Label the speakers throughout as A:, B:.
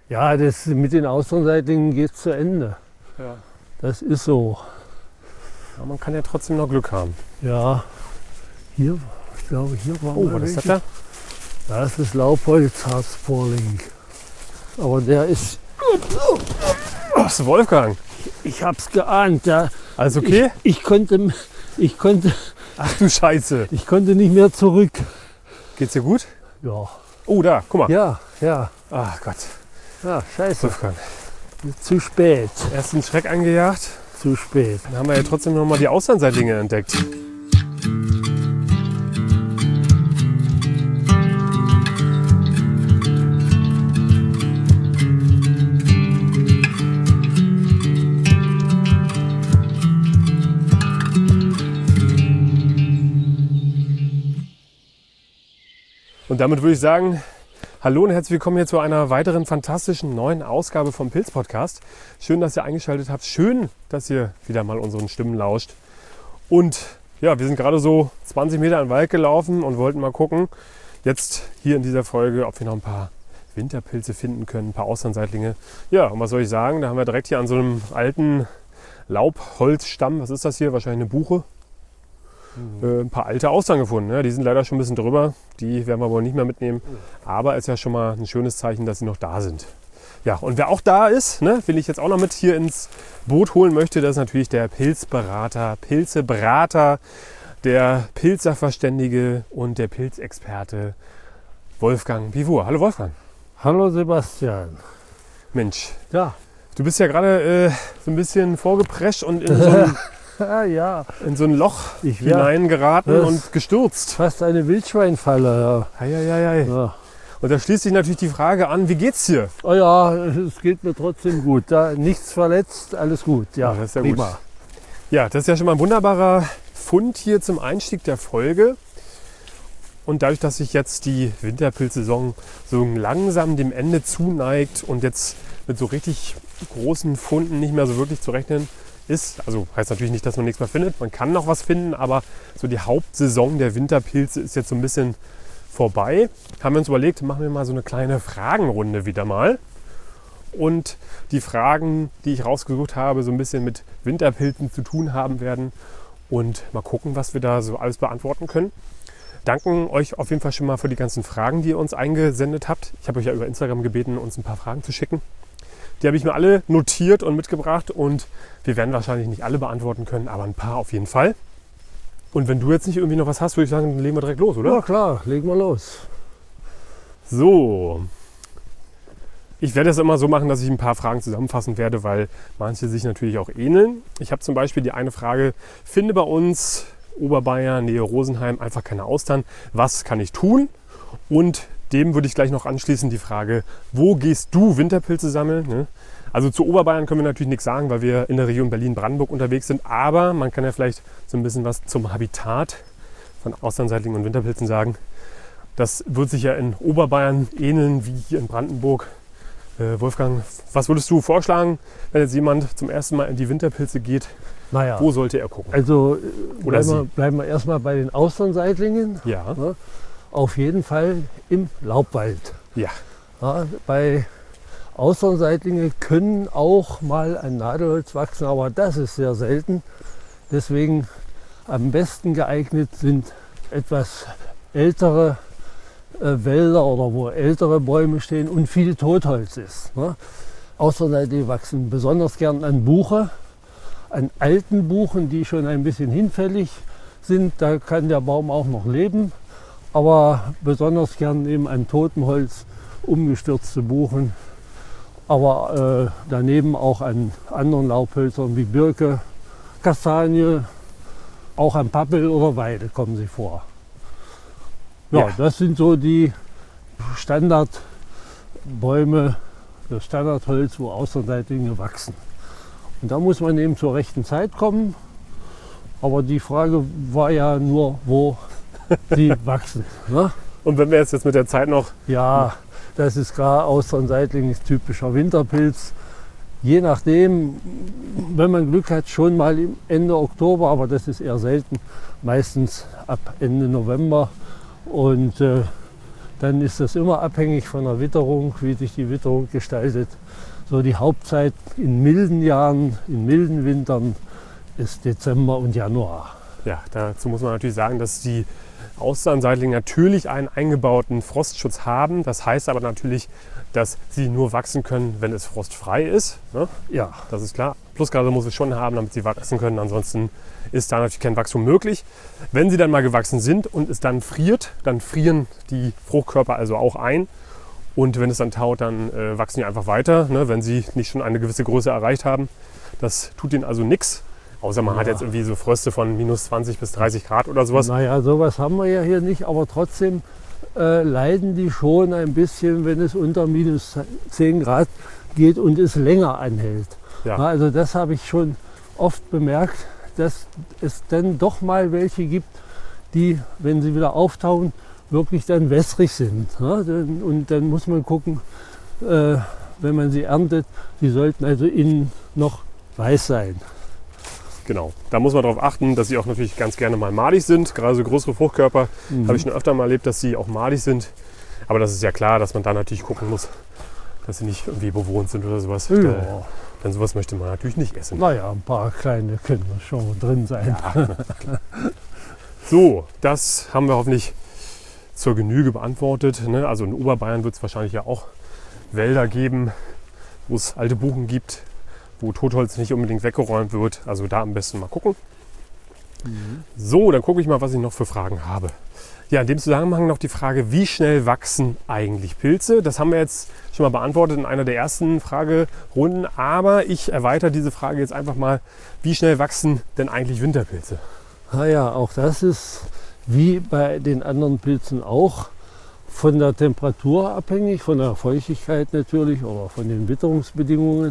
A: Ja, das mit den Austernseitlinge geht zu Ende.
B: Ja.
A: Das ist so.
B: Aber man kann ja trotzdem noch Glück haben.
A: Ja, hier, ich glaube, hier war
B: Oh, was ist das da?
A: Das ist Laubholz-Harzporling. Aber der ist,
B: Das ist Wolfgang.
A: ich hab's geahnt, ja.
B: Alles okay?
A: Ich konnte
B: Ach du Scheiße.
A: nicht mehr zurück.
B: Geht's dir gut?
A: Ja,
B: Oh, da, guck mal.
A: ja, ja.
B: Ach Gott.
A: Ja, scheiße.
B: Wolfgang.
A: Zu spät,
B: Erst einen Schreck eingejagt.
A: zu spät.
B: Dann haben wir ja trotzdem noch mal die Austernseitlinge entdeckt. Und damit würde ich sagen, hallo und herzlich willkommen hier zu einer weiteren fantastischen neuen Ausgabe vom Pilz-Podcast. Schön, dass ihr eingeschaltet habt. Schön, dass ihr wieder mal unseren Stimmen lauscht. Und ja, wir sind gerade so 20 Meter in den Wald gelaufen und wollten mal gucken, jetzt hier in dieser Folge, ob wir noch ein paar Winterpilze finden können, ein paar Austernseitlinge. Ja, und was soll ich sagen, da haben wir direkt hier an so einem alten Laubholzstamm, was ist das hier? Wahrscheinlich eine Buche. Ein paar alte Austern gefunden. Ja, die sind leider schon ein bisschen drüber. Die werden wir wohl nicht mehr mitnehmen. Aber es ist ja schon mal ein schönes Zeichen, dass sie noch da sind. Ja, und wer auch da ist, ne, will ich jetzt auch noch mit hier ins Boot holen möchte, das ist natürlich der Pilzberater, Pilzebrater, der Pilzsachverständige und der Pilzexperte Wolfgang Pivot. Hallo Wolfgang.
A: Hallo Sebastian.
B: Mensch,
A: Ja,
B: du bist ja gerade so ein bisschen vorgeprescht und in so ein,
A: ja,
B: in so ein Loch
A: Ich wär-
B: hineingeraten
A: das-
B: und gestürzt.
A: fast eine Wildschweinfalle.
B: Eieiei.
A: Ja.
B: Und da schließt sich natürlich die Frage an, wie geht's dir?
A: Oh ja, es geht mir trotzdem gut. Da nichts verletzt, alles gut. Ja,
B: Ja, das ist ja
A: prima.
B: gut. Ja, das ist ja schon mal ein wunderbarer Fund hier zum Einstieg der Folge. Und dadurch, dass sich jetzt die Winterpilzsaison so langsam dem Ende zuneigt und jetzt mit so richtig großen Funden nicht mehr so wirklich zu rechnen ist, also heißt natürlich nicht, dass man nichts mehr findet, man kann noch was finden, aber so die Hauptsaison der Winterpilze ist jetzt so ein bisschen vorbei. Haben wir uns überlegt, machen wir mal so eine kleine Fragenrunde wieder mal. Und die Fragen, die ich rausgesucht habe, so ein bisschen mit Winterpilzen zu tun haben werden. Und mal gucken, was wir da so alles beantworten können. Danken euch auf jeden Fall schon mal für die ganzen Fragen, die ihr uns eingesendet habt. Ich habe euch ja über Instagram gebeten, uns ein paar Fragen zu schicken. Die habe ich mir alle notiert und mitgebracht. Und wir werden wahrscheinlich nicht alle beantworten können, aber ein paar auf jeden Fall. Und wenn du jetzt nicht irgendwie noch was hast, würde ich sagen, dann legen wir direkt los, oder?
A: Ja klar, legen wir los.
B: So, ich werde es immer so machen, dass ich ein paar Fragen zusammenfassen werde, weil manche sich natürlich auch ähneln. Ich habe zum Beispiel die eine Frage, finde bei uns Oberbayern, Nähe Rosenheim, einfach keine Austern. Was kann ich tun? Und dem würde ich gleich noch anschließen die Frage, wo gehst du Winterpilze sammeln? Ne? Also zu Oberbayern können wir natürlich nichts sagen, weil wir in der Region Berlin-Brandenburg unterwegs sind. Aber man kann ja vielleicht so ein bisschen was zum Habitat von Austernseitling und Winterpilzen sagen. Das wird sich ja in Oberbayern ähneln wie hier in Brandenburg. Wolfgang, was würdest du vorschlagen, wenn jetzt jemand zum ersten Mal in die Winterpilze geht?
A: Naja,
B: Wo sollte er gucken?
A: also
B: Oder
A: bleiben wir erstmal bei den Austernseitlingen.
B: Ja,
A: Auf jeden Fall im Laubwald.
B: ja,
A: Ja, bei Austernseitlinge können auch mal ein Nadelholz wachsen, aber das ist sehr selten. Deswegen am besten geeignet sind etwas ältere Wälder oder wo ältere Bäume stehen und viel Totholz ist. Ne? Außerseitlinge wachsen besonders gern an Buche, an alten Buchen, die schon ein bisschen hinfällig sind. Da kann der Baum auch noch leben, aber besonders gern eben an totem Holz, umgestürzte Buchen, aber daneben auch an anderen Laubhölzern wie Birke, Kastanie, auch an Pappel oder Weide kommen sie vor. Ja,
B: Ja.
A: das sind so die Standardbäume, das Standardholz, wo Außerseitlinge wachsen. Und da muss man eben zur rechten Zeit kommen. Aber die Frage war ja nur, wo sie wachsen. Ne?
B: und wenn wir jetzt mit der Zeit noch,
A: Ja, das ist klar, Austernseitling ist typischer Winterpilz. Je nachdem, wenn man Glück hat, schon mal Ende Oktober, aber das ist eher selten, meistens ab Ende November. Und dann ist das immer abhängig von der Witterung, wie sich die Witterung gestaltet. So die Hauptzeit in milden Jahren, in milden Wintern ist Dezember und Januar.
B: Ja, dazu muss man natürlich sagen, dass die Austernseitlinge natürlich einen eingebauten Frostschutz haben. Das heißt aber natürlich, dass sie nur wachsen können, wenn es frostfrei ist. Ne?
A: Ja.
B: Das ist klar. Plusgrade muss es schon haben, damit sie wachsen können. Ansonsten ist da natürlich kein Wachstum möglich. Wenn sie dann mal gewachsen sind und es dann friert, dann frieren die Fruchtkörper also auch ein. Und wenn es dann taut, dann wachsen die einfach weiter, ne? Wenn sie nicht schon eine gewisse Größe erreicht haben. Das tut ihnen also nichts. Außer man hat jetzt irgendwie so Fröste von minus 20 bis 30 Grad oder sowas.
A: Naja, sowas haben wir ja hier nicht, aber trotzdem leiden die schon ein bisschen, wenn es unter minus 10 Grad geht und es länger anhält.
B: Ja.
A: Na, also das habe ich schon oft bemerkt, dass es dann doch mal welche gibt, die, wenn sie wieder auftauen, wirklich dann wässrig sind. Ja? Und dann muss man gucken, wenn man sie erntet, die sollten also innen noch weiß sein.
B: Genau, da muss man darauf achten, dass sie auch natürlich ganz gerne mal madig sind. Gerade so größere Fruchtkörper habe ich schon öfter mal erlebt, dass sie auch madig sind. Aber das ist ja klar, dass man da natürlich gucken muss, dass sie nicht irgendwie bewohnt sind oder sowas.
A: Ja.
B: Denn sowas möchte man natürlich nicht essen.
A: Naja, ein paar kleine können schon drin sein.
B: Ja, so, das haben wir hoffentlich zur Genüge beantwortet. Ne? Also in Oberbayern wird es wahrscheinlich ja auch Wälder geben, wo es alte Buchen gibt, wo Totholz nicht unbedingt weggeräumt wird. Also da am besten mal gucken. So, dann gucke ich mal, was ich noch für Fragen habe. Ja, in dem Zusammenhang noch die Frage, wie schnell wachsen eigentlich Pilze? Das haben wir jetzt schon mal beantwortet in einer der ersten Fragerunden. Aber ich erweitere diese Frage jetzt einfach mal, wie schnell wachsen denn eigentlich Winterpilze?
A: Naja, auch das ist wie bei den anderen Pilzen auch von der Temperatur abhängig, von der Feuchtigkeit natürlich oder von den Witterungsbedingungen.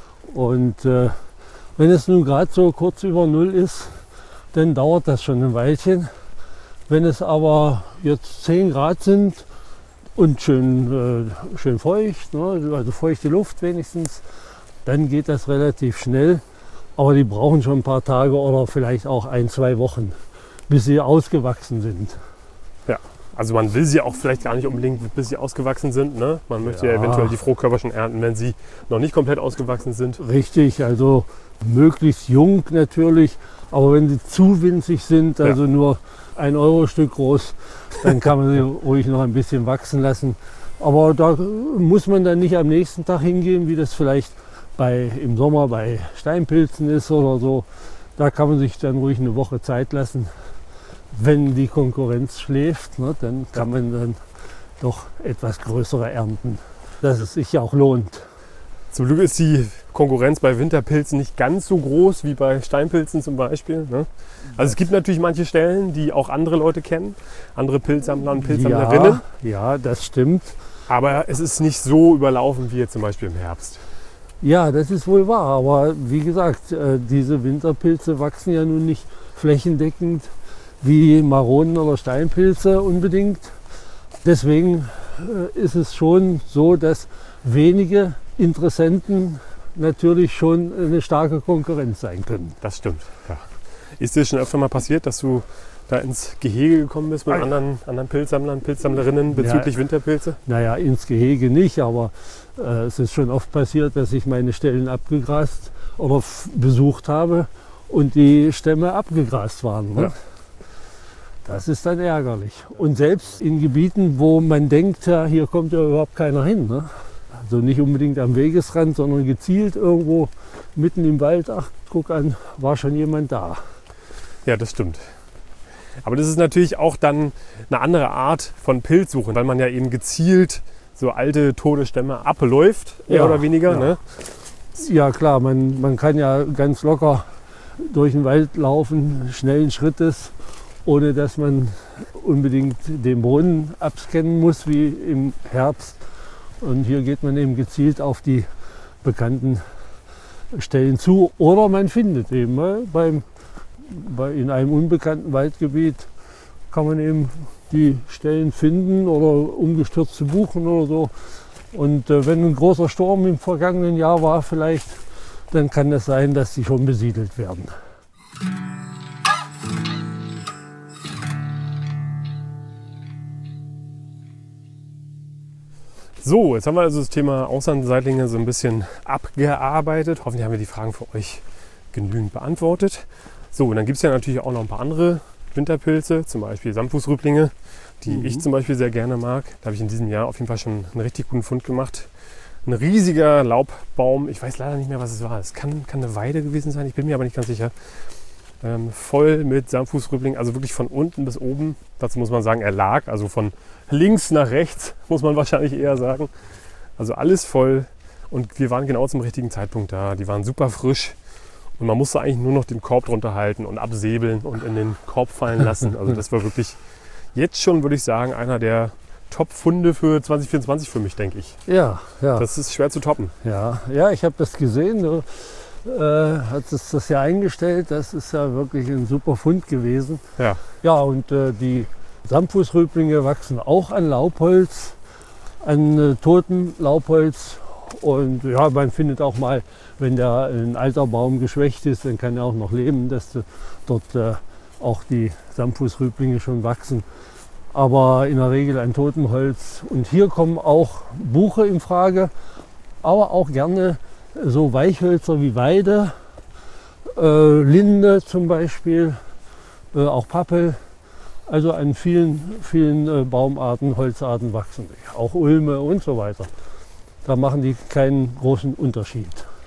A: Und wenn es nun gerade so kurz über Null ist, dann dauert das schon ein Weilchen. Wenn es aber jetzt 10 Grad sind und schön feucht, ne, also feuchte Luft wenigstens, dann geht das relativ schnell. Aber die brauchen schon ein paar Tage oder vielleicht auch 1-2 Wochen, bis sie ausgewachsen sind.
B: Ja, also man will sie auch vielleicht gar nicht unbedingt, bis sie ausgewachsen sind. Ne? Man möchte ja eventuell die Fruchtkörper schon ernten, wenn sie noch nicht komplett ausgewachsen sind.
A: Richtig, also möglichst jung natürlich. Aber wenn sie zu winzig sind, also nur 1 Euro Stück groß, dann kann man sie ruhig noch ein bisschen wachsen lassen. Aber da muss man dann nicht am nächsten Tag hingehen, wie das vielleicht im Sommer bei Steinpilzen ist oder so. Da kann man sich dann ruhig eine Woche Zeit lassen. Wenn die Konkurrenz schläft, ne, dann kann man dann doch etwas größere ernten, dass es sich ja auch lohnt.
B: Zum Glück ist die Konkurrenz bei Winterpilzen nicht ganz so groß wie bei Steinpilzen zum Beispiel. Ne? Also es gibt natürlich manche Stellen, die auch andere Leute kennen, andere Pilzsammler und Pilzsammlerinnen.
A: Ja, das stimmt.
B: Aber es ist nicht so überlaufen wie jetzt zum Beispiel im Herbst.
A: Ja, das ist wohl wahr. Aber wie gesagt, diese Winterpilze wachsen ja nun nicht flächendeckend wie Maronen oder Steinpilze unbedingt. Deswegen ist es schon so, dass wenige Interessenten natürlich schon eine starke Konkurrenz sein können.
B: Das stimmt, ja. Ist dir schon öfter mal passiert, dass du da ins Gehege gekommen bist mit anderen Pilzsammlern, Pilzsammlerinnen bezüglich Winterpilze?
A: Naja, ins Gehege nicht, aber es ist schon oft passiert, dass ich meine Stellen abgegrast oder besucht habe und die Stämme abgegrast waren. Ne?
B: Ja.
A: Das ist dann ärgerlich. Und selbst in Gebieten, wo man denkt, ja, hier kommt ja überhaupt keiner hin. Ne? Also nicht unbedingt am Wegesrand, sondern gezielt irgendwo mitten im Wald. Ach, guck an, war schon jemand da.
B: Ja, das stimmt. Aber das ist natürlich auch dann eine andere Art von Pilzsuche, weil man ja eben gezielt so alte, tote Stämme abläuft, mehr oder weniger.
A: Ja,
B: ne?
A: Ja klar, man kann ja ganz locker durch den Wald laufen, schnellen Schrittes, ohne dass man unbedingt den Brunnen abscannen muss wie im Herbst. Und hier geht man eben gezielt auf die bekannten Stellen zu. Oder man findet eben in einem unbekannten Waldgebiet kann man eben die Stellen finden oder umgestürzte Buchen oder so. Und wenn ein großer Sturm im vergangenen Jahr war vielleicht, dann kann es sein, dass sie schon besiedelt werden.
B: So, jetzt haben wir also das Thema Auslandseitlinge so ein bisschen abgearbeitet. Hoffentlich haben wir die Fragen für euch genügend beantwortet. So, und dann gibt es ja natürlich auch noch ein paar andere Winterpilze, zum Beispiel Samtfußrüblinge, die ich zum Beispiel sehr gerne mag. Da habe ich in diesem Jahr auf jeden Fall schon einen richtig guten Fund gemacht. Ein riesiger Laubbaum, ich weiß leider nicht mehr, was es war. Es kann eine Weide gewesen sein, ich bin mir aber nicht ganz sicher. Voll mit Samtfußrüblingen, also wirklich von unten bis oben. Dazu muss man sagen, er lag, also von links nach rechts, muss man wahrscheinlich eher sagen. Also alles voll und wir waren genau zum richtigen Zeitpunkt da. Die waren super frisch und man musste eigentlich nur noch den Korb drunter halten und absäbeln und in den Korb fallen lassen. Also das war wirklich jetzt schon, würde ich sagen, einer der Top-Funde für 2024 für mich, denke ich.
A: Ja.
B: Das ist schwer zu toppen.
A: Ja, ich habe das gesehen. Du hat es das ja eingestellt. Das ist ja wirklich ein super Fund gewesen. Ja, und die Samtfußrüblinge wachsen auch an Laubholz, an totem Laubholz. Und ja, man findet auch mal, wenn der ein alter Baum geschwächt ist, dann kann er auch noch leben, dass dort auch die Samtfußrüblinge schon wachsen. Aber in der Regel an totem Holz. Und hier kommen auch Buche in Frage, aber auch gerne so Weichhölzer wie Weide, Linde zum Beispiel, auch Pappel. Also an vielen Baumarten, Holzarten wachsen die. Auch Ulme und so weiter. Da machen die keinen großen Unterschied.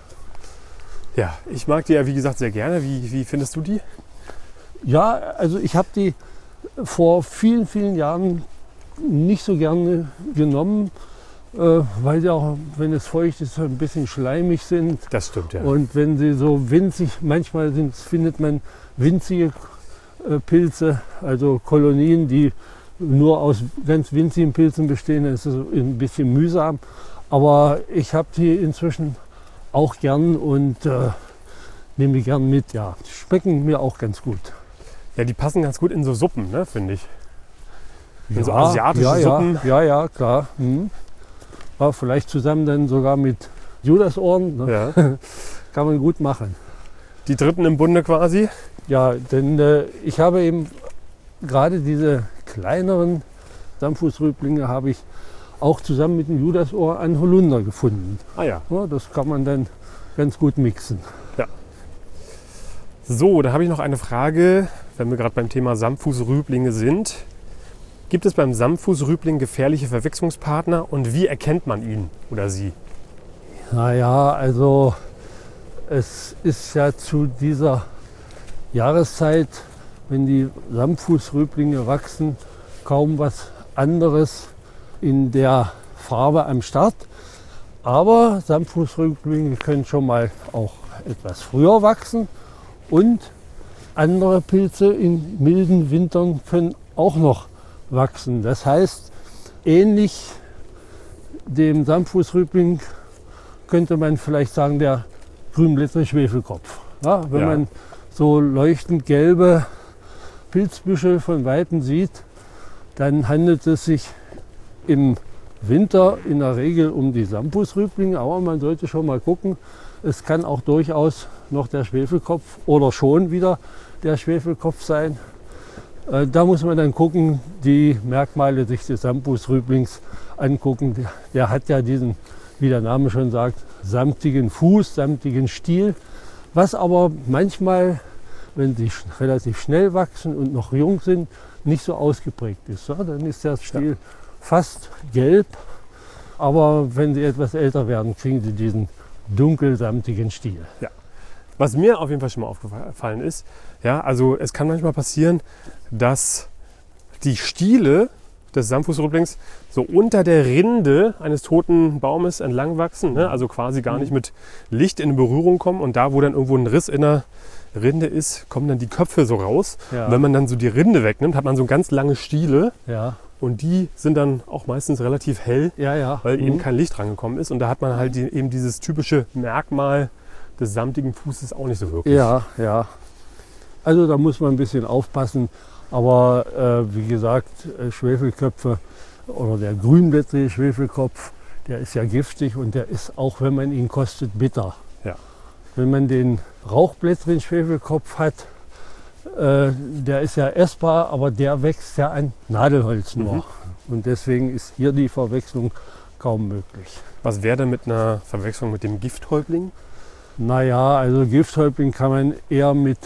B: Ja, ich mag die ja wie gesagt sehr gerne. Wie findest du die?
A: Ja, also ich habe die vor vielen Jahren nicht so gerne genommen, weil sie auch, wenn es feucht ist, ein bisschen schleimig sind.
B: Das stimmt, ja.
A: Und wenn sie so winzig, manchmal findet man winzige Pilze, also Kolonien, die nur aus ganz winzigen Pilzen bestehen, das ist ein bisschen mühsam. Aber ich habe die inzwischen auch gern und nehme die gern mit. Ja, die schmecken mir auch ganz gut.
B: Ja, die passen ganz gut in so Suppen, ne, finde ich. In so asiatische Suppen.
A: Ja, klar. Ja, vielleicht zusammen dann sogar mit Judasohren. Ne?
B: Ja.
A: Kann man gut machen.
B: Die dritten im Bunde quasi.
A: Ja, denn ich habe eben gerade diese kleineren Samtfußrüblinge habe ich auch zusammen mit dem Judasohr an Holunder gefunden.
B: Ah ja.
A: Ja, das kann man dann ganz gut mixen.
B: Ja. So, da habe ich noch eine Frage, wenn wir gerade beim Thema Samtfußrüblinge sind. Gibt es beim Samtfußrübling gefährliche Verwechslungspartner und wie erkennt man ihn oder sie?
A: Naja, also es ist ja zu dieser Jahreszeit, wenn die Samtfußrüblinge wachsen, kaum was anderes in der Farbe am Start. Aber Samtfußrüblinge können schon mal auch etwas früher wachsen und andere Pilze in milden Wintern können auch noch wachsen. Das heißt, ähnlich dem Samtfußrübling könnte man vielleicht sagen, der grünblättrige Schwefelkopf. Ja, wenn man so leuchtend gelbe Pilzbüschel von Weitem sieht, dann handelt es sich im Winter in der Regel um die Samtfußrüblinge, aber man sollte schon mal gucken, es kann auch durchaus noch der Schwefelkopf oder schon wieder der Schwefelkopf sein. Da muss man dann gucken, die Merkmale sich des Samtfußrüblings angucken. Der hat ja diesen, wie der Name schon sagt, samtigen Fuß, samtigen Stiel, was aber manchmal, wenn sie relativ schnell wachsen und noch jung sind, nicht so ausgeprägt ist. Ja, dann ist der Stiel fast gelb, aber wenn sie etwas älter werden, kriegen sie diesen dunkelsamtigen Stiel.
B: Ja. Was mir auf jeden Fall schon mal aufgefallen ist, ja, also es kann manchmal passieren, dass die Stiele des Samtfußrüblings so unter der Rinde eines toten Baumes entlang wachsen, ne? Also quasi gar nicht mit Licht in Berührung kommen und da, wo dann irgendwo ein Riss in der Rinde ist, kommen dann die Köpfe so raus. Ja. Und wenn man dann so die Rinde wegnimmt, hat man so ganz lange Stiele. Ja. Und die sind dann auch meistens relativ hell, weil eben kein Licht rangekommen ist. Und da hat man halt eben dieses typische Merkmal des samtigen Fußes auch nicht so wirklich.
A: Ja. Also da muss man ein bisschen aufpassen. Aber wie gesagt, Schwefelköpfe oder der grünblättrige Schwefelkopf, der ist ja giftig und der ist auch, wenn man ihn kostet, bitter. Ja. Wenn man den rauchblättrigen Schwefelkopf hat, der ist ja essbar, aber der wächst ja an Nadelholz nur. Und deswegen ist hier die Verwechslung kaum möglich.
B: Was wäre denn mit einer Verwechslung mit dem Gifthäuptling?
A: Naja, also Gifthäuptling kann man eher mit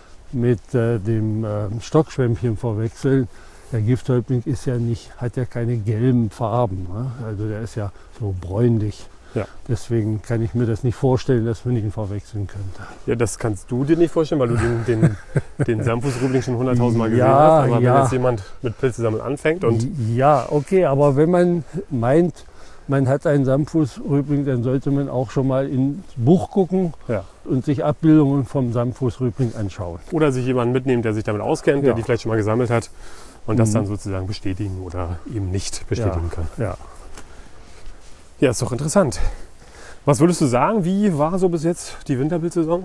A: dem Stockschwämmchen verwechseln. Der Gifthäuptling ist ja hat ja keine gelben Farben, ne? Also der ist ja so bräunlich.
B: Ja.
A: Deswegen kann ich mir das nicht vorstellen, dass man ihn verwechseln könnte.
B: Ja, das kannst du dir nicht vorstellen, weil du den Samtfußrübling schon 100.000 Mal gesehen
A: Ja,
B: hast. Aber
A: ja.
B: wenn jetzt jemand mit Pilzesammeln anfängt und
A: Ja, okay, aber wenn man meint, man hat einen Samtfußrübling, dann sollte man auch schon mal ins Buch gucken
B: ja.
A: und sich Abbildungen vom Samtfußrübling anschauen.
B: Oder sich jemanden mitnehmen, der sich damit auskennt, der
A: Ja.
B: die vielleicht schon mal gesammelt hat und das dann sozusagen bestätigen oder eben nicht bestätigen kann.
A: Ja.
B: Ja, ist doch interessant. Was würdest du sagen, wie war so bis jetzt die Winterpilzsaison?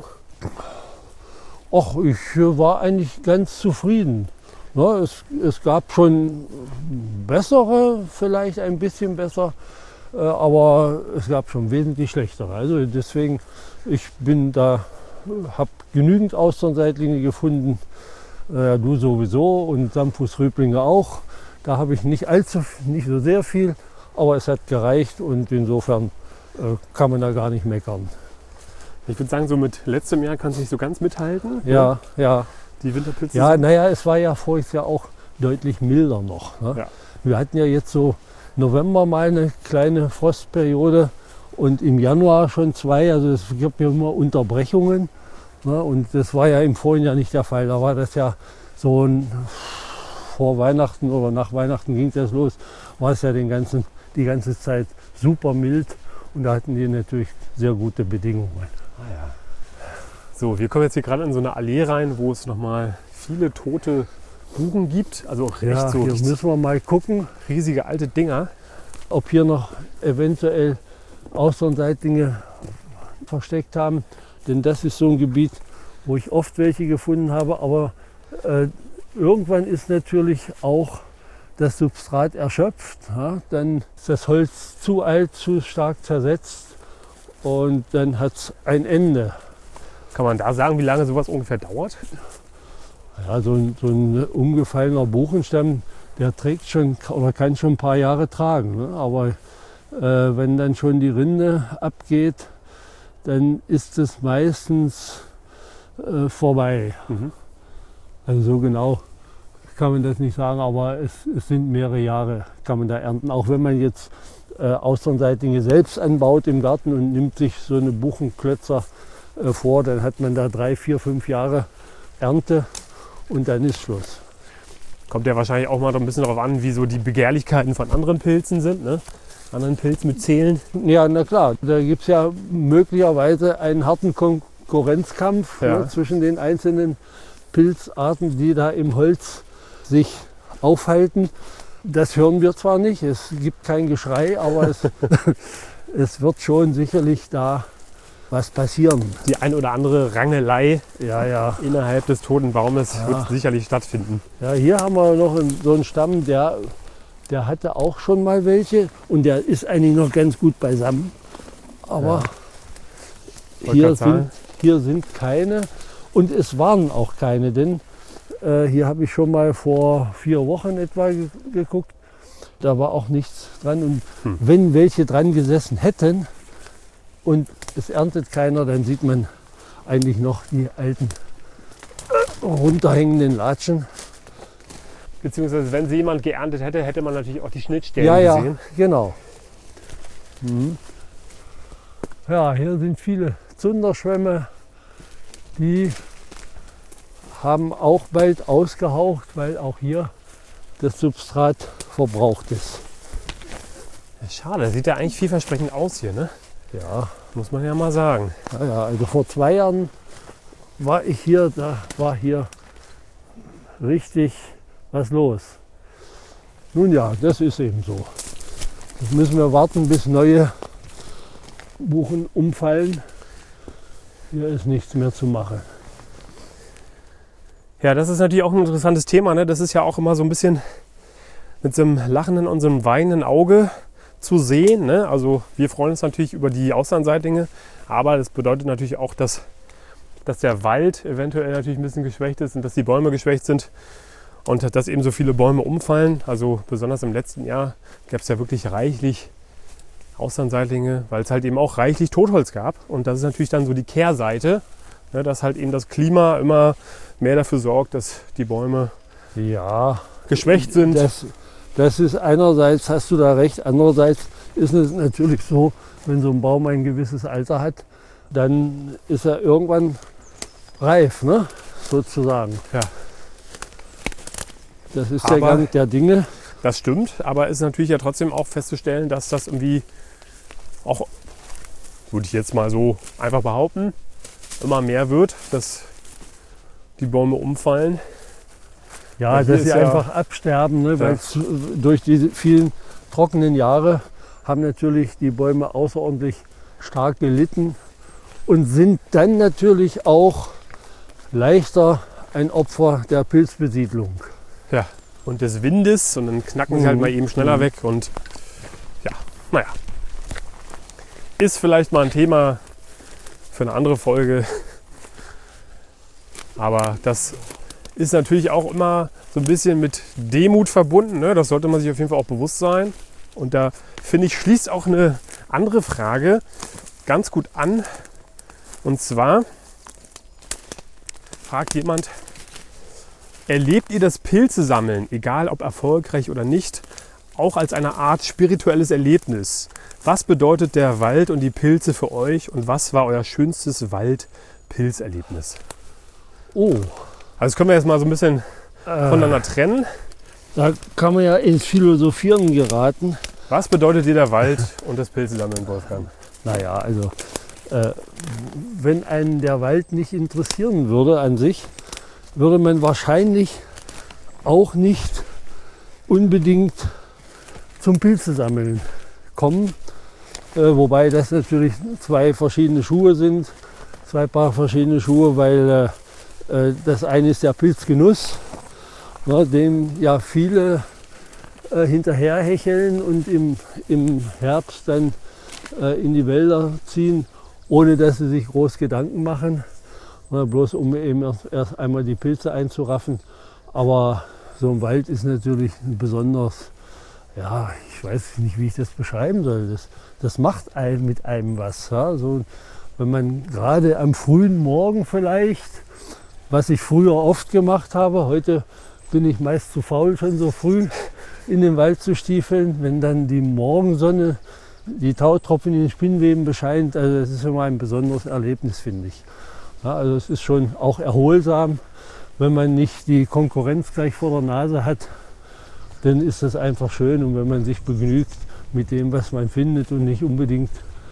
A: Ach, ich war eigentlich ganz zufrieden. Ne, es gab schon bessere, vielleicht ein bisschen besser, aber es gab schon wesentlich schlechtere. Also deswegen, ich bin da, habe genügend Austernseitlinge gefunden, du sowieso und Samtfußrüblinge auch. Da habe ich nicht so sehr viel, aber es hat gereicht und insofern kann man da gar nicht meckern.
B: Ich würde sagen, so mit letztem Jahr kannst du nicht so ganz mithalten.
A: Ja, ja.
B: Die Winterpilze.
A: Ja, naja, es war ja voriges Jahr auch deutlich milder noch. Ne?
B: Ja.
A: Wir hatten ja jetzt so November mal eine kleine Frostperiode und im Januar schon 2. Also es gab ja immer Unterbrechungen. Ne? Und das war ja im vorigen Jahr nicht der Fall. Da war das ja so vor Weihnachten oder nach Weihnachten ging das los. War es ja die ganze Zeit super mild und da hatten die natürlich sehr gute Bedingungen.
B: So, wir kommen jetzt hier gerade in so eine Allee rein, wo es nochmal viele tote Buchen gibt. Also auch
A: Ja,
B: echt so
A: hier müssen wir mal gucken,
B: riesige alte Dinger.
A: ob hier noch eventuell Austernseitlinge versteckt haben. Denn das ist so ein Gebiet, wo ich oft welche gefunden habe. Aber irgendwann ist natürlich auch das Substrat erschöpft. Ja? Dann ist das Holz zu alt, zu stark zersetzt und dann hat es ein Ende.
B: Kann man da sagen, wie lange sowas ungefähr dauert?
A: Ja, so ein umgefallener Buchenstamm, der trägt schon oder kann schon ein paar Jahre tragen. Ne? Aber wenn dann schon die Rinde abgeht, dann ist es meistens vorbei.
B: Mhm.
A: Also so genau kann man das nicht sagen, aber es sind mehrere Jahre, kann man da ernten. Auch wenn man jetzt Austernseitlinge selbst anbaut im Garten und nimmt sich so eine Buchenklötzer vor, dann hat man da 3, 4, 5 Jahre Ernte und dann ist Schluss.
B: Kommt ja wahrscheinlich auch mal ein bisschen darauf an, wie so die Begehrlichkeiten von anderen Pilzen sind, ne? Anderen Pilzmyzelen.
A: Ja, na klar, da gibt es ja möglicherweise einen harten Konkurrenzkampf zwischen den einzelnen Pilzarten, die da im Holz sich aufhalten. Das hören wir zwar nicht, es gibt kein Geschrei, aber es wird schon sicherlich da was passieren.
B: Die ein oder andere Rangelei
A: Ja.
B: innerhalb des toten Baumes wird sicherlich stattfinden.
A: Ja, hier haben wir noch so einen Stamm, der hatte auch schon mal welche und der ist eigentlich noch ganz gut beisammen. Aber hier sind keine und es waren auch keine, denn hier habe ich schon mal vor 4 Wochen etwa geguckt. Da war auch nichts dran und wenn welche dran gesessen hätten und es erntet keiner, dann sieht man eigentlich noch die alten runterhängenden Latschen.
B: Beziehungsweise wenn sie jemand geerntet hätte, hätte man natürlich auch die Schnittstellen
A: Ja,
B: gesehen.
A: genau. Ja, hier sind viele Zunderschwämme. Die haben auch bald ausgehaucht, weil auch hier das Substrat verbraucht ist.
B: Schade, das sieht ja eigentlich vielversprechend aus hier, ne?
A: Ja,
B: Muss man ja mal sagen.
A: ja, also vor 2 Jahren war ich hier, da war hier richtig was los. Nun ja, das ist eben so. Jetzt müssen wir warten, bis neue Buchen umfallen. Hier ist nichts mehr zu machen.
B: Ja, das ist natürlich auch ein interessantes Thema, ne? Das ist ja auch immer so ein bisschen mit so einem lachenden und so einem weinenden Auge zu sehen, ne? Also wir freuen uns natürlich über die Austernseitlinge, aber das bedeutet natürlich auch, dass der Wald eventuell natürlich ein bisschen geschwächt ist und dass die Bäume geschwächt sind und dass eben so viele Bäume umfallen. Also besonders im letzten Jahr gab es ja wirklich reichlich Austernseitlinge, weil es halt eben auch reichlich Totholz gab. Und das ist natürlich dann so die Kehrseite, ne, dass halt eben das Klima immer mehr dafür sorgt, dass die Bäume
A: Ja,
B: geschwächt sind.
A: das ist einerseits, hast du da recht, andererseits ist es natürlich so, wenn so ein Baum ein gewisses Alter hat, dann ist er irgendwann reif, ne? Sozusagen.
B: Ja.
A: Das ist
B: Aber
A: der Gang der Dinge.
B: Das stimmt, aber es ist natürlich ja trotzdem auch festzustellen, dass das irgendwie auch, würde ich jetzt mal so einfach behaupten, immer mehr wird, dass die Bäume umfallen.
A: Ja,
B: Weil hier
A: dass sie
B: ist ja-
A: einfach absterben, ne?
B: Ja.
A: Weil durch die vielen trockenen Jahre haben natürlich die Bäume außerordentlich stark gelitten und sind dann natürlich auch leichter ein Opfer der Pilzbesiedlung.
B: Ja, und des Windes und dann knacken sie halt mal eben schneller weg und ja, naja. Ist vielleicht mal ein Thema für eine andere Folge. Aber das ist natürlich auch immer so ein bisschen mit Demut verbunden. Ne? Das sollte man sich auf jeden Fall auch bewusst sein. Und da finde ich, schließt auch eine andere Frage ganz gut an. Und zwar fragt jemand, erlebt ihr das Pilzesammeln, egal ob erfolgreich oder nicht, auch als eine Art spirituelles Erlebnis? Was bedeutet der Wald und die Pilze für euch und was war euer schönstes Wald-Pilzerlebnis?
A: Oh,
B: Also das können wir jetzt mal so ein bisschen voneinander trennen.
A: da kann man ja ins Philosophieren geraten.
B: Was bedeutet dir der Wald und das Pilzesammeln, Wolfgang?
A: Naja, also wenn einen der Wald nicht interessieren würde an sich, würde man wahrscheinlich auch nicht unbedingt zum Pilzesammeln kommen. Wobei das natürlich zwei verschiedene Schuhe sind, zwei Paar verschiedene Schuhe, weil das eine ist der Pilzgenuss, ne, dem ja viele hinterherhecheln und im Herbst dann in die Wälder ziehen, ohne dass sie sich groß Gedanken machen, bloß um eben erst einmal die Pilze einzuraffen. Aber so ein Wald ist natürlich ein besonders, ja, ich weiß nicht, wie ich das beschreiben soll. Das macht mit einem was. Ja? So, wenn man gerade am frühen Morgen vielleicht, was ich früher oft gemacht habe, heute bin ich meist zu faul, schon so früh in den Wald zu stiefeln, wenn dann die Morgensonne die Tautropfen in den Spinnweben bescheint. Also das ist immer ein besonderes Erlebnis, finde ich. Ja, also es ist schon auch erholsam, wenn man nicht die Konkurrenz gleich vor der Nase hat, dann ist das einfach schön. Und wenn man sich begnügt mit dem, was man findet und nicht unbedingt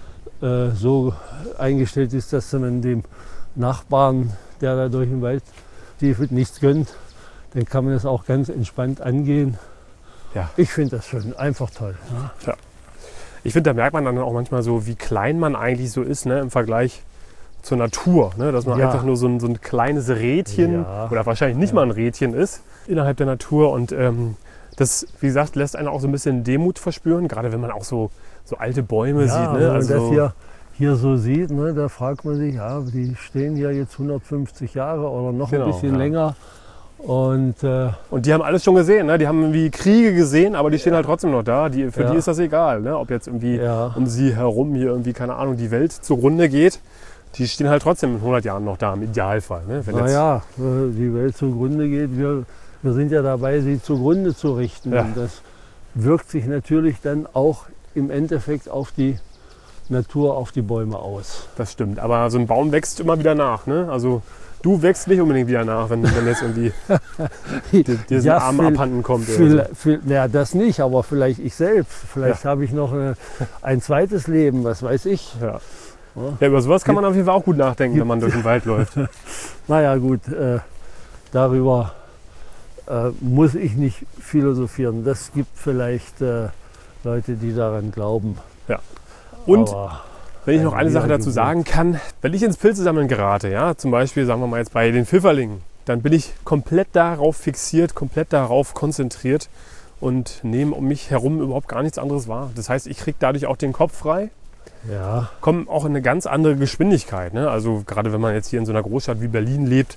A: so eingestellt ist, dass man dem Nachbarn, der da durch den Wald stiefelt, nichts gönnt, dann kann man das auch ganz entspannt angehen.
B: Ja.
A: Ich finde das schon einfach toll. Ja.
B: Ich finde, da merkt man dann auch manchmal so, wie klein man eigentlich so ist, ne, im Vergleich zur Natur. Ne? Dass man
A: Ja.
B: einfach nur so ein kleines Rädchen
A: Ja.
B: oder wahrscheinlich nicht mal ein Rädchen ist innerhalb der Natur. Und das, wie gesagt, lässt einen auch so ein bisschen Demut verspüren, gerade wenn man auch so alte Bäume
A: Ja,
B: sieht. Ne?
A: wenn man
B: Also,
A: das hier so sieht, ne, da fragt man sich, ja, die stehen hier jetzt 150 Jahre oder noch
B: Genau,
A: ein bisschen
B: ja.
A: länger. Und
B: und die haben alles schon gesehen. Ne? Die haben irgendwie Kriege gesehen, aber die stehen halt trotzdem noch da. Für
A: Ja.
B: die ist das egal. Ne? Ob jetzt irgendwie
A: ja,
B: um sie herum hier irgendwie, keine Ahnung, die Welt zugrunde geht. Die stehen halt trotzdem in 100 Jahren noch da, im Idealfall. Ne? Wenn jetzt-
A: naja, die Welt zugrunde geht, wir sind ja dabei, sie zugrunde zu richten.
B: Ja.
A: Und das wirkt sich natürlich dann auch im Endeffekt auf die Natur, auf die Bäume aus.
B: Das stimmt, aber so ein Baum wächst immer wieder nach. Ne? Also du wächst nicht unbedingt wieder nach, wenn jetzt irgendwie dir so ein Arm abhanden kommt. Oder so.
A: Ja, das nicht, aber vielleicht ich selbst. Vielleicht habe ich noch ein zweites Leben, was weiß ich.
B: Ja. Ja, über sowas kann man auf jeden Fall auch gut nachdenken, wenn man durch den Wald läuft.
A: Naja gut, darüber muss ich nicht philosophieren. Das gibt vielleicht Leute, die daran glauben.
B: Und
A: Aber,
B: wenn ich noch eine
A: ja,
B: Sache dazu
A: gut.
B: sagen kann, wenn ich ins Pilzesammeln gerate, ja, zum Beispiel sagen wir mal jetzt bei den Pfifferlingen, dann bin ich komplett darauf fixiert, komplett darauf konzentriert und nehme um mich herum überhaupt gar nichts anderes wahr. Das heißt, ich kriege dadurch auch den Kopf frei,
A: ja,
B: komme auch in eine ganz andere Geschwindigkeit. Ne? Also gerade wenn man jetzt hier in so einer Großstadt wie Berlin lebt,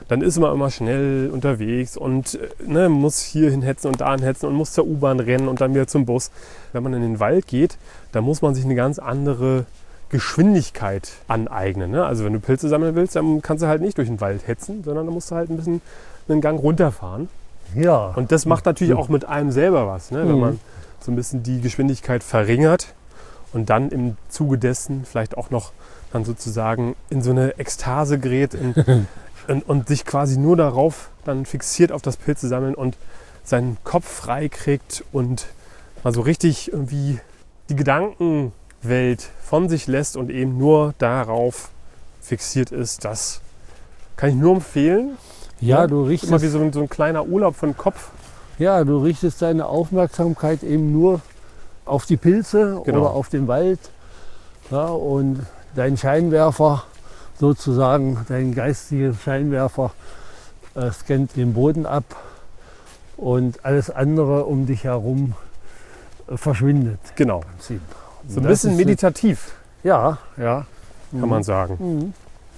B: dann ist man immer schnell unterwegs und ne, muss hier hinhetzen und da hinhetzen und muss zur U-Bahn rennen und dann wieder zum Bus. Wenn man in den Wald geht, dann muss man sich eine ganz andere Geschwindigkeit aneignen. Ne? Also wenn du Pilze sammeln willst, dann kannst du halt nicht durch den Wald hetzen, sondern dann musst du halt ein bisschen einen Gang runterfahren.
A: Ja.
B: Und das macht natürlich auch mit einem selber was, ne? Wenn man so ein bisschen die Geschwindigkeit verringert und dann im Zuge dessen vielleicht auch noch dann sozusagen in so eine Ekstase gerät und sich quasi nur darauf dann fixiert auf das Pilze sammeln und seinen Kopf frei kriegt und mal so richtig irgendwie die Gedankenwelt von sich lässt und eben nur darauf fixiert ist. Das kann ich nur empfehlen.
A: Ja, du richtest,
B: immer wie so ein kleiner Urlaub von Kopf.
A: ja, du richtest deine Aufmerksamkeit eben nur auf die Pilze oder auf den Wald. Ja, und dein Scheinwerfer, sozusagen, dein geistiger Scheinwerfer, scannt den Boden ab und alles andere um dich herum verschwindet.
B: Genau.
A: Im Prinzip.
B: So ein bisschen meditativ,
A: Ja, ja.
B: kann man sagen.
A: Mhm.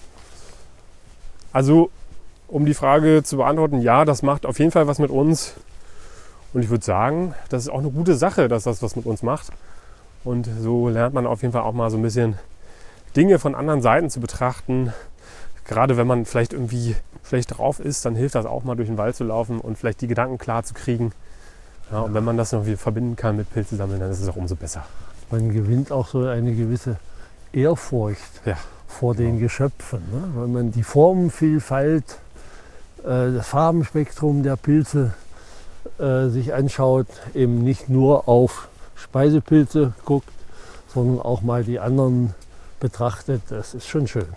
B: Also, um die Frage zu beantworten, ja, das macht auf jeden Fall was mit uns. Und ich würde sagen, das ist auch eine gute Sache, dass das was mit uns macht. Und so lernt man auf jeden Fall auch mal so ein bisschen Dinge von anderen Seiten zu betrachten. Gerade wenn man vielleicht irgendwie schlecht drauf ist, dann hilft das auch mal durch den Wald zu laufen und vielleicht die Gedanken klar zu kriegen. Ja, und wenn man das noch wieder verbinden kann mit Pilze sammeln, dann ist es auch umso besser.
A: Man gewinnt auch so eine gewisse Ehrfurcht vor den Geschöpfen, ne? Weil man die Formenvielfalt, das Farbenspektrum der Pilze sich anschaut, eben nicht nur auf Speisepilze guckt, sondern auch mal die anderen betrachtet. Das ist schon schön.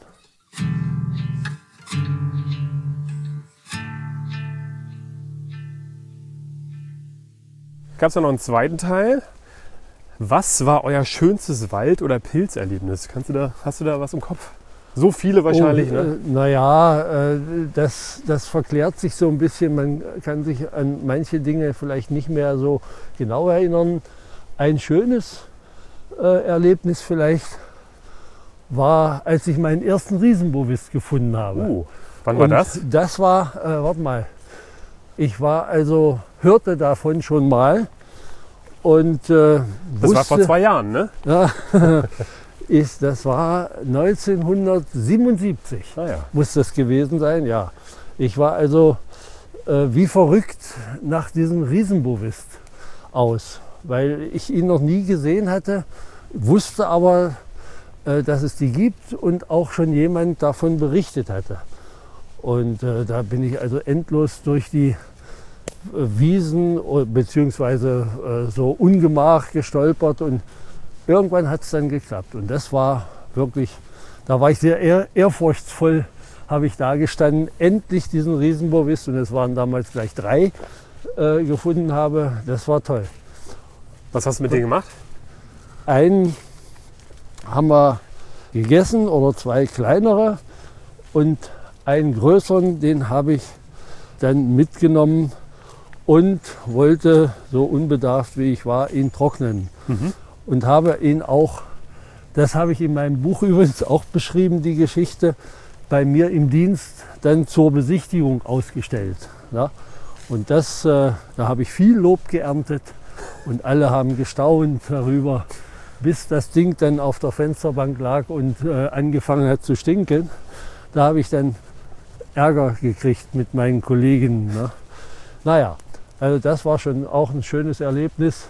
B: Gab es da noch einen zweiten Teil? Was war euer schönstes Wald- oder Pilzerlebnis? Hast du da was im Kopf? So viele wahrscheinlich, ne?
A: Naja, das verklärt sich so ein bisschen. Man kann sich an manche Dinge vielleicht nicht mehr so genau erinnern. Ein schönes Erlebnis vielleicht war, als ich meinen ersten Riesenbovis gefunden habe.
B: Wann war das?
A: Das war, warte mal, hörte davon schon mal und
B: das war vor 2 Jahren, ne?
A: Ja, das war 1977, muss das gewesen sein, ja. Ich war also wie verrückt nach diesem Riesenbovis aus, weil ich ihn noch nie gesehen hatte, wusste aber, dass es die gibt und auch schon jemand davon berichtet hatte. Und da bin ich also endlos durch die Wiesen bzw. so Ungemach gestolpert und irgendwann hat es dann geklappt. Und das war wirklich, da war ich sehr ehrfurchtsvoll, habe ich da gestanden, endlich diesen Riesenbovis, und es waren damals gleich 3, gefunden habe. Das war toll.
B: Was hast du mit denen gemacht?
A: Einen haben wir gegessen oder 2 kleinere und einen größeren, den habe ich dann mitgenommen und wollte, so unbedarft wie ich war, ihn trocknen. Und habe ihn auch, das habe ich in meinem Buch übrigens auch beschrieben, die Geschichte, bei mir im Dienst dann zur Besichtigung ausgestellt. Ja? Und da habe ich viel Lob geerntet und alle haben gestaunt darüber, bis das Ding dann auf der Fensterbank lag und angefangen hat zu stinken. Da habe ich dann Ärger gekriegt mit meinen Kolleginnen. Ne? Naja, also das war schon auch ein schönes Erlebnis.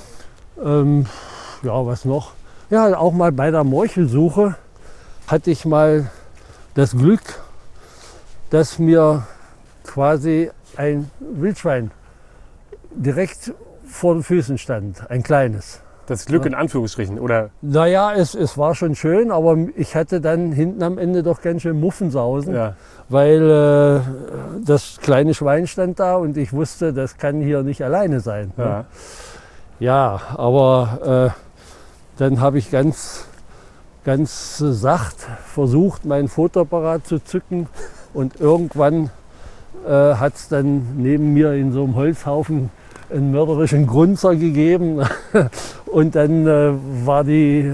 A: Ja, was noch? Ja, auch mal bei der Morchelsuche hatte ich mal das Glück, dass mir quasi ein Wildschwein direkt vor den Füßen stand, ein kleines.
B: Das Glück in Anführungsstrichen, oder?
A: Naja, es war schon schön, aber ich hatte dann hinten am Ende doch ganz schön Muffensausen, weil das kleine Schwein stand da und ich wusste, das kann hier nicht alleine sein. Ne? Ja, aber dann habe ich ganz sacht versucht, meinen Fotoapparat zu zücken und irgendwann hat es dann neben mir in so einem Holzhaufen einen mörderischen Grunzer gegeben und dann war die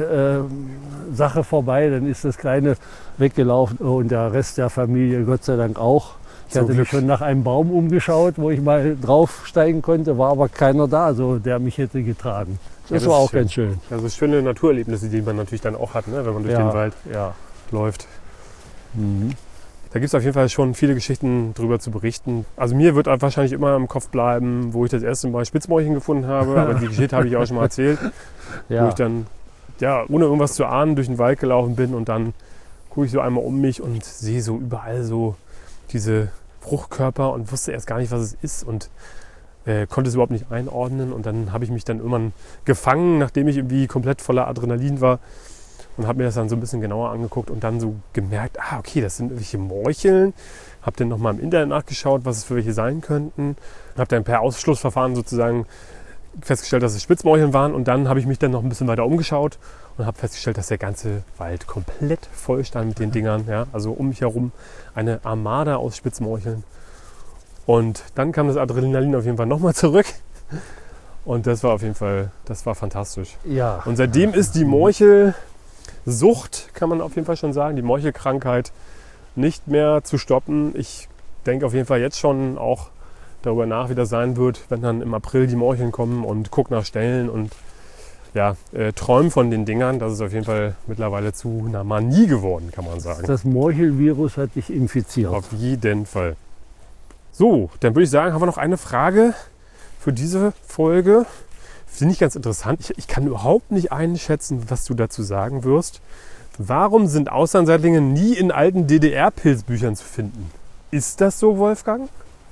A: Sache vorbei, dann ist das Kleine weggelaufen und der Rest der Familie Gott sei Dank auch. Ich hatte mich schon nach einem Baum umgeschaut, wo ich mal draufsteigen konnte, war aber keiner da, so, der mich hätte getragen. Das war auch ganz schön.
B: Also schöne Naturerlebnisse, die man natürlich dann auch hat, ne, wenn man durch den Wald läuft. Mhm. Da gibt es auf jeden Fall schon viele Geschichten drüber zu berichten. Also mir wird wahrscheinlich immer im Kopf bleiben, wo ich das erste Mal Spitzmorcheln gefunden habe. Aber die Geschichte habe ich auch schon mal erzählt. Wo ich dann, ohne irgendwas zu ahnen, durch den Wald gelaufen bin. Und dann gucke ich so einmal um mich und sehe so überall so diese Fruchtkörper und wusste erst gar nicht, was es ist. Und konnte es überhaupt nicht einordnen. Und dann habe ich mich dann irgendwann gefangen, nachdem ich irgendwie komplett voller Adrenalin war. Und habe mir das dann so ein bisschen genauer angeguckt und dann so gemerkt, okay, das sind irgendwelche Morcheln. Habe dann nochmal im Internet nachgeschaut, was es für welche sein könnten. Habe dann per Ausschlussverfahren sozusagen festgestellt, dass es Spitzmorcheln waren. Und dann habe ich mich dann noch ein bisschen weiter umgeschaut und habe festgestellt, dass der ganze Wald komplett voll stand mit den Dingern. Ja? Also um mich herum eine Armada aus Spitzmorcheln. Und dann kam das Adrenalin auf jeden Fall nochmal zurück. Und das war auf jeden Fall, das war fantastisch.
A: Ja.
B: Und seitdem ist die Morchelsucht, kann man auf jeden Fall schon sagen, die Morchelkrankheit nicht mehr zu stoppen. Ich denke auf jeden Fall jetzt schon auch darüber nach, wie das sein wird, wenn dann im April die Morcheln kommen und guck nach Stellen und träumen von den Dingern. Das ist auf jeden Fall mittlerweile zu einer Manie geworden, kann man sagen.
A: Das Morchelvirus hat dich infiziert.
B: Auf jeden Fall. So, dann würde ich sagen, haben wir noch eine Frage für diese Folge. Finde ich ganz interessant. Ich kann überhaupt nicht einschätzen, was du dazu sagen wirst. Warum sind Austernseitlinge nie in alten DDR-Pilzbüchern zu finden? Ist das so, Wolfgang?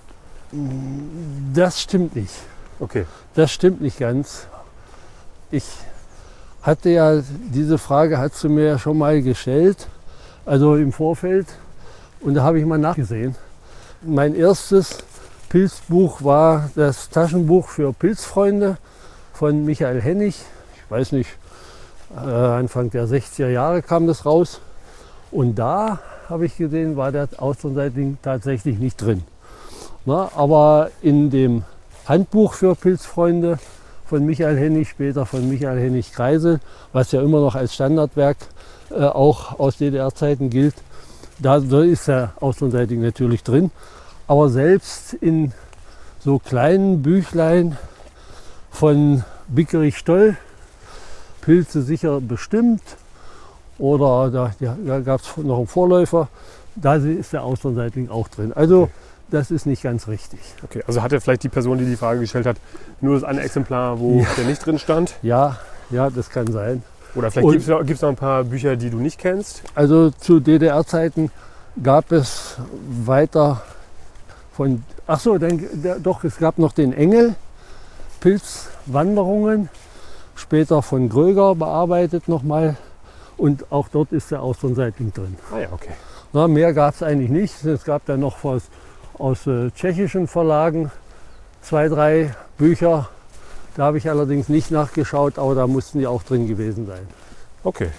A: Das stimmt nicht.
B: Okay.
A: Das stimmt nicht ganz. Ich hatte ja, diese Frage hast du mir ja schon mal gestellt, also im Vorfeld. Und da habe ich mal nachgesehen. Mein erstes Pilzbuch war das Taschenbuch für Pilzfreunde von Michael Hennig. Ich weiß nicht, Anfang der 60er Jahre kam das raus. Und da habe ich gesehen, war der Austernseitling tatsächlich nicht drin. Na, aber in dem Handbuch für Pilzfreunde von Michael Hennig, später von Michael Hennig Kreisel, was ja immer noch als Standardwerk auch aus DDR-Zeiten gilt, da ist der Austernseitling natürlich drin. Aber selbst in so kleinen Büchlein von Bickerich-Stoll, Pilze sicher bestimmt, oder da gab es noch einen Vorläufer, da ist der Austernseitling auch drin. Also okay. Das ist nicht ganz richtig.
B: Okay, also hatte vielleicht die Person, die die Frage gestellt hat, nur das eine Exemplar, wo der nicht drin stand?
A: Ja, das kann sein.
B: Oder vielleicht gibt es noch ein paar Bücher, die du nicht kennst?
A: Also zu DDR-Zeiten gab es weiter von, es gab noch den Engel, Pilzwanderungen, später von Gröger bearbeitet nochmal. Und auch dort ist der Austernseitling drin.
B: Ah ja, okay.
A: Na, mehr gab es eigentlich nicht. Es gab dann noch aus tschechischen Verlagen 2, 3 Bücher. Da habe ich allerdings nicht nachgeschaut, aber da mussten die auch drin gewesen sein.
B: Okay.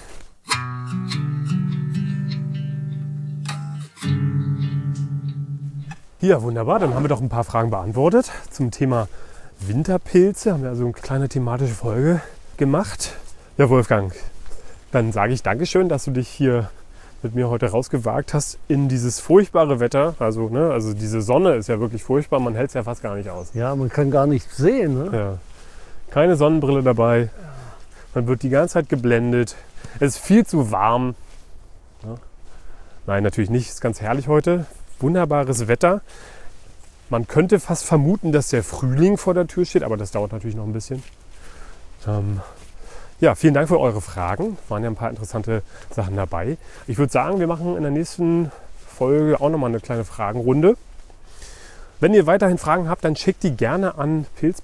B: Ja, wunderbar. Dann haben wir doch ein paar Fragen beantwortet zum Thema Winterpilze. Haben wir also eine kleine thematische Folge gemacht. Ja, Wolfgang, dann sage ich Dankeschön, dass du dich hier mit mir heute rausgewagt hast in dieses furchtbare Wetter. Also diese Sonne ist ja wirklich furchtbar, man hält es ja fast gar nicht aus.
A: Ja, man kann gar nichts sehen. Ne?
B: Ja. Keine Sonnenbrille dabei, man wird die ganze Zeit geblendet, es ist viel zu warm. Ja. Nein, natürlich nicht, es ist ganz herrlich heute, wunderbares Wetter. Man könnte fast vermuten, dass der Frühling vor der Tür steht, aber das dauert natürlich noch ein bisschen. Ja, vielen Dank für eure Fragen. Waren ja ein paar interessante Sachen dabei. Ich würde sagen, wir machen in der nächsten Folge auch nochmal eine kleine Fragenrunde. Wenn ihr weiterhin Fragen habt, dann schickt die gerne an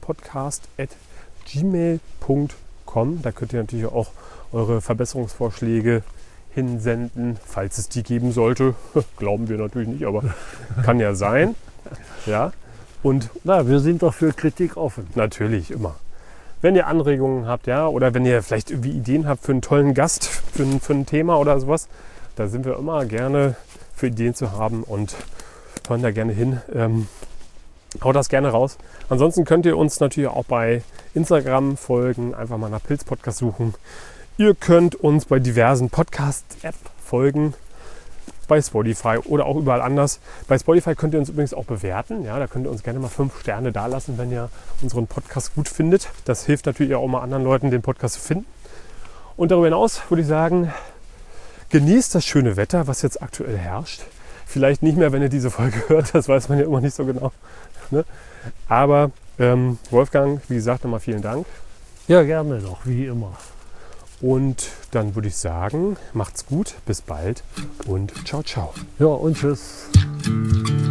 B: pilzpodcast@gmail.com. Da könnt ihr natürlich auch eure Verbesserungsvorschläge hinsenden, falls es die geben sollte. Glauben wir natürlich nicht, aber kann ja sein. Ja. Und
A: wir sind doch für Kritik offen.
B: Natürlich, immer. Wenn ihr Anregungen habt, ja, oder wenn ihr vielleicht irgendwie Ideen habt für einen tollen Gast, für ein Thema oder sowas, da sind wir immer gerne für Ideen zu haben und hören da gerne hin. Haut das gerne raus. Ansonsten könnt ihr uns natürlich auch bei Instagram folgen, einfach mal nach Pilz-Podcast suchen. Ihr könnt uns bei diversen Podcast-App folgen. bei Spotify oder auch überall anders. Bei Spotify könnt ihr uns übrigens auch bewerten. Ja, da könnt ihr uns gerne mal 5 Sterne dalassen, wenn ihr unseren Podcast gut findet. Das hilft natürlich auch mal anderen Leuten, den Podcast zu finden. Und darüber hinaus würde ich sagen, genießt das schöne Wetter, was jetzt aktuell herrscht. Vielleicht nicht mehr, wenn ihr diese Folge hört, das weiß man ja immer nicht so genau. Ne? Aber Wolfgang, wie gesagt, nochmal vielen Dank.
A: Ja, gerne doch, wie immer.
B: Und dann würde ich sagen, macht's gut, bis bald und ciao, ciao.
A: Ja, und tschüss.